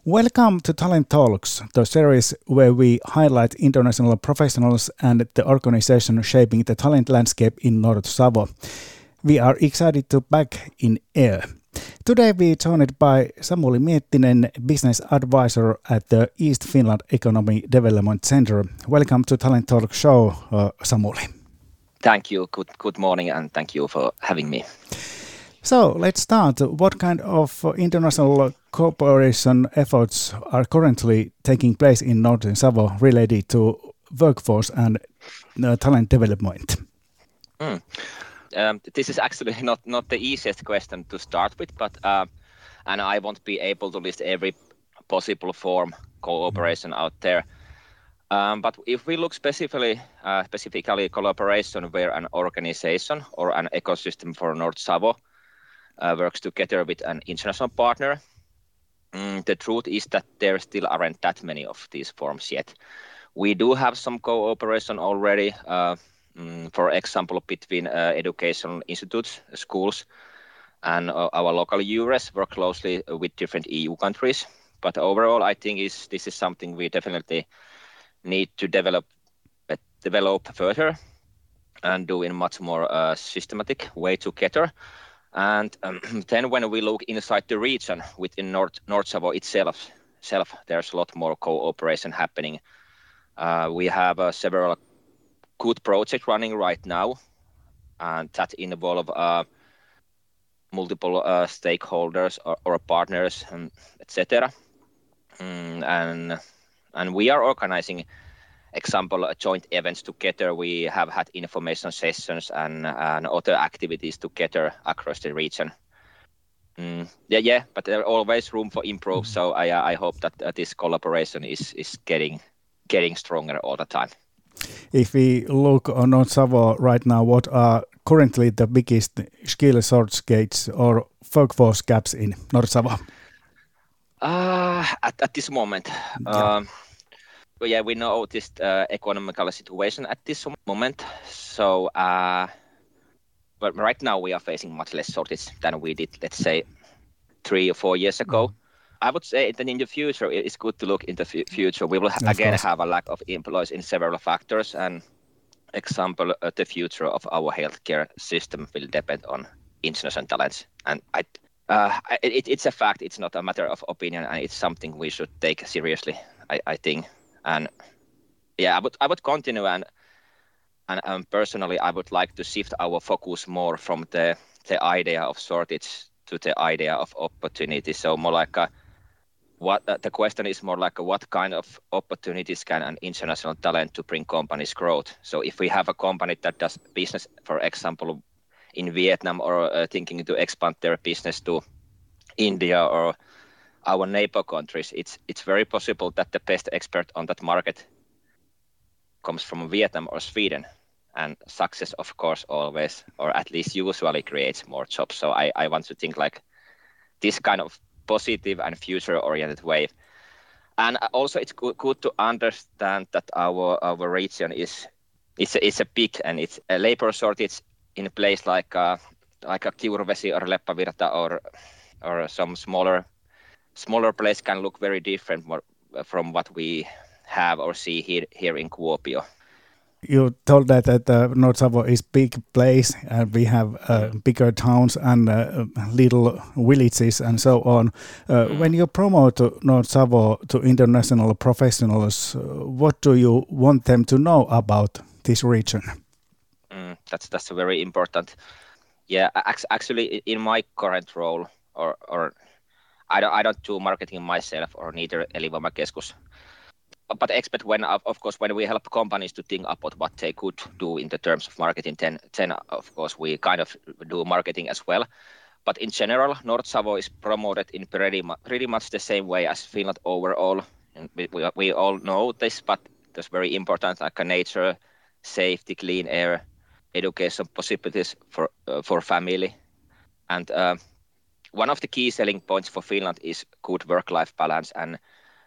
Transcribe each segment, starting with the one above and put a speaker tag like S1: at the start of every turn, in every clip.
S1: Welcome to Talent Talks, the series where we highlight international professionals and the organization shaping the talent landscape in North Savo. We are excited to back in air. Today we are joined by Samuli Miettinen, business advisor at the East Finland Economy Development Center. Welcome to Talent Talk show, Samuli.
S2: Thank you. Good morning, and thank you for having me.
S1: So let's start. What kind of international cooperation efforts are currently taking place in Northern Savo related to workforce and talent development?
S2: This is actually not the easiest question to start with, but and I won't be able to list every possible form cooperation out there. But if we look specifically collaboration where an organization or an ecosystem for North Savo works together with an international partner, the truth is that there still aren't that many of these forms yet. We do have some cooperation already, for example, between educational institutes, schools, and our local URES work closely with different EU countries. But overall, I think this is something we definitely need to develop further and do in much more systematic way together. And then when we look inside the region within North Savo itself, there's a lot more cooperation happening. We have several good projects running right now, and that involve multiple stakeholders or partners, etc. And we are organizing, example, joint events together. We have had information sessions and other activities together across the region. But there's always room for improve. So I hope that this collaboration is getting stronger all the time.
S1: If we look on North Savo right now, what are currently the biggest skill shortages or workforce gaps in North Savo?
S2: At this moment, we know this economical situation at this moment. So, but right now we are facing much less shortage than we did, let's say, 3 or 4 years ago. I would say that in the future, it's good to look in the future. We will again have a lack of employees in several factors. And example, the future of our healthcare system will depend on international talents. And it's a fact. It's not a matter of opinion, and it's something we should take seriously, I think. And I would continue, and personally, I would like to shift our focus more from the idea of shortage to the idea of opportunity. So more like the question is more like what kind of opportunities can an international talent to bring companies growth. So if we have a company that does business, for example, in Vietnam, or thinking to expand their business to India or our neighbor countries, it's very possible that the best expert on that market comes from Vietnam or Sweden. And success, of course, always, or at least usually, creates more jobs. So I want to think like this kind of positive and future-oriented way. And also it's good to understand that our region is a big, and it's a labor shortage in a place like a Kiuruvesi or Leppävirta or some smaller place can look very different from what we have or see here in Kuopio.
S1: You told that North Savo is big place, and we have bigger towns and little villages and so on. When you promote North Savo to international professionals, what do you want them to know about this region?
S2: That's very important. Yeah, actually, in my current role, or I don't do marketing myself, or neither Elinvoimakeskus. But expect when we help companies to think about what they could do in the terms of marketing, then of course we kind of do marketing as well. But in general, North Savo is promoted in pretty much the same way as Finland overall. And we all know this, but it's very important, like nature, safety, clean air, education possibilities for family. And one of the key selling points for Finland is good work-life balance, and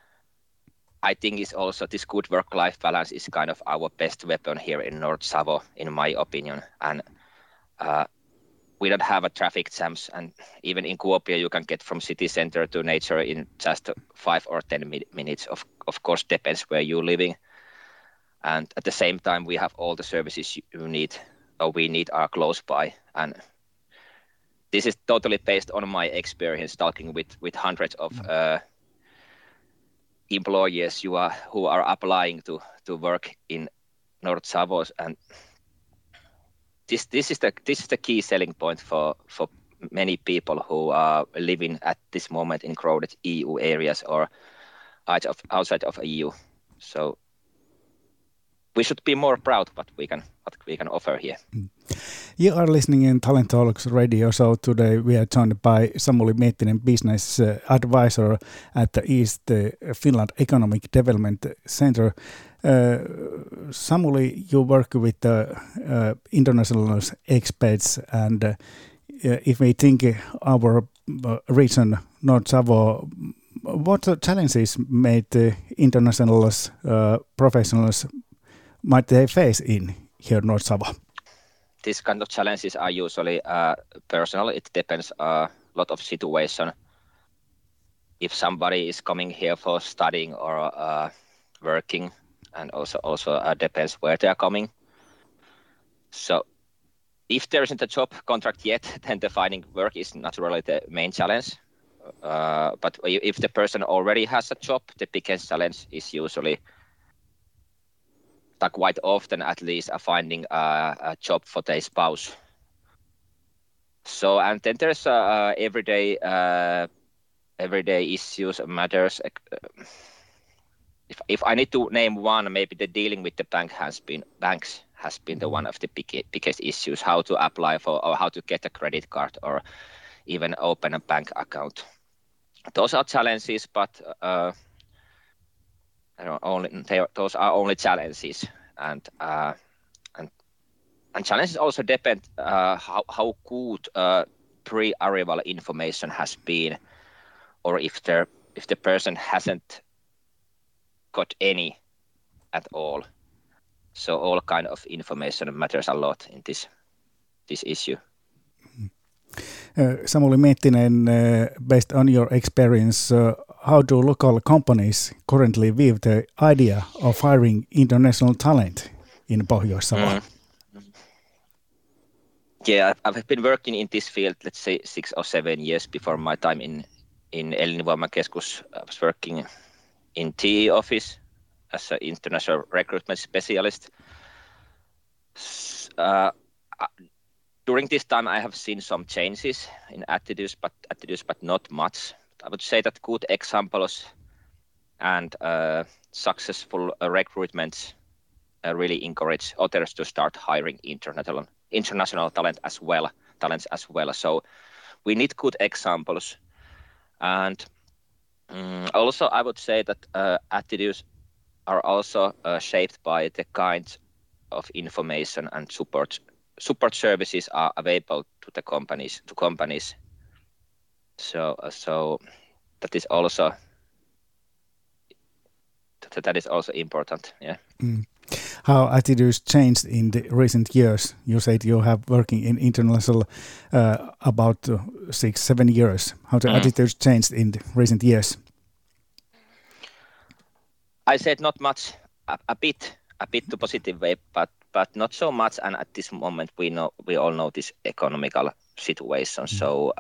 S2: I think is also this good work-life balance is kind of our best weapon here in North Savo, in my opinion. And we don't have a traffic jams, and even in Kuopio you can get from city center to nature in just 5 or 10 minutes. Of course, depends where you're living. And at the same time, we have all the services you need or we need are close by. And this is totally based on my experience talking with hundreds of employers who are applying to work in North Savo, and this is the key selling point for many people who are living at this moment in crowded EU areas or outside of EU. So we should be more proud what we can offer here.
S1: You are listening in Talent Talks Radio. So today we are joined by Samuli Miettinen, business advisor at the East Finland Economic Development Center. Samuli, you work with international experts, and if we think our region, North Savo, what challenges made international professionals might they face in here North Savo?
S2: These kind of challenges are usually personal. It depends a lot of situation. If somebody is coming here for studying or working, and also depends where they are coming. So if there isn't a job contract yet, then the finding work is naturally the main challenge. But if the person already has a job, the biggest challenge is usually quite often at least finding a job for their spouse. So, and then there's everyday issues and matters. If I need to name one, maybe the dealing with the banks has been the one of the biggest issues. How to apply for or how to get a credit card or even open a bank account. Those are challenges, but those are only challenges, and challenges also depend how good pre-arrival information has been, or if the person hasn't got any at all. So all kind of information matters a lot in this issue.
S1: Samuli Miettinen, based on your experience, how do local companies currently view the idea of hiring international talent in Pohjois-Savo?
S2: Yeah, I've been working in this field, let's say 6 or 7 years. Before my time in Elinvoimakeskus, I was working in TE office as an international recruitment specialist. During this time, I have seen some changes in attitudes, but not much. I would say that good examples and successful recruitments really encourage others to start hiring international talents as well. So we need good examples, and also I would say that attitudes are also shaped by the kinds of information and support services are available to the companies. So that is also important. Yeah.
S1: How attitudes changed in the recent years? You said you have working in international about 6-7 years. How the attitudes changed in the recent years?
S2: I said not much, a bit to positive way, but not so much. And at this moment, we all know this economical situation. So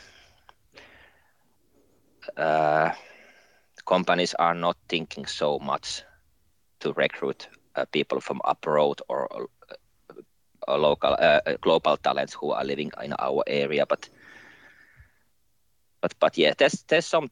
S2: companies are not thinking so much to recruit people from abroad or local global talents who are living in our area. But yeah, there's some.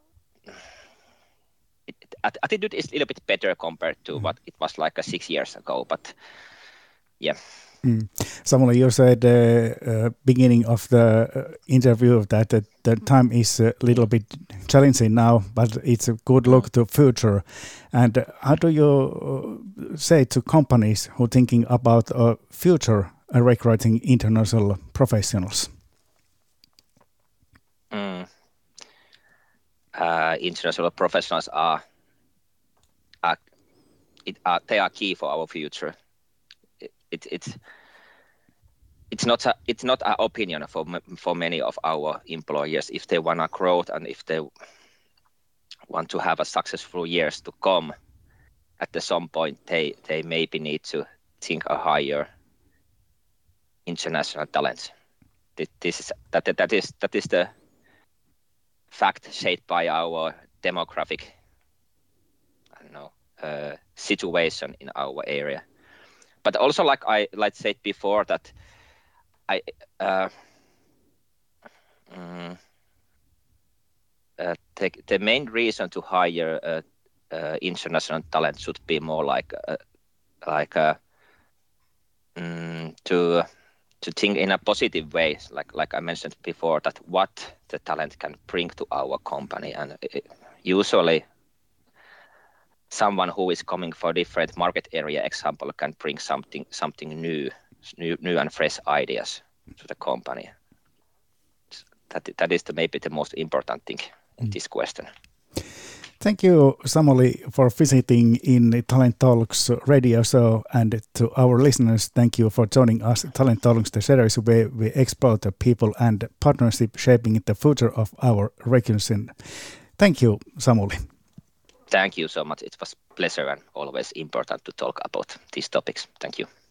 S2: Attitude is a little bit better compared to what it was like 6 years ago, but yeah.
S1: Samuli, you said beginning of the interview that the time is a little bit challenging now, but it's a good look to future. And how do you say to companies who are thinking about a future recruiting international professionals?
S2: International professionals they are key for our future. It it's not an opinion for many of our employers. If they want to grow and if they want to have a successful years to come, at some point they maybe need to think a higher international talents. That is the fact shaped by our demographic, situation in our area. But also, like I said before, that the main reason to hire international talent should be more to think in a positive way, like I mentioned before, that what the talent can bring to our company, and usually someone who is coming for different market area example can bring something new and fresh ideas to the company. That is maybe the most important thing in this question.
S1: Thank you, Samuli, for visiting in Talent Talks radio show, and to our listeners, thank you for joining us. Talent Talks, the series where we explore the people and partnership shaping the future of our region. Thank you, Samuli.
S2: Thank you so much. It was a pleasure and always important to talk about these topics. Thank you.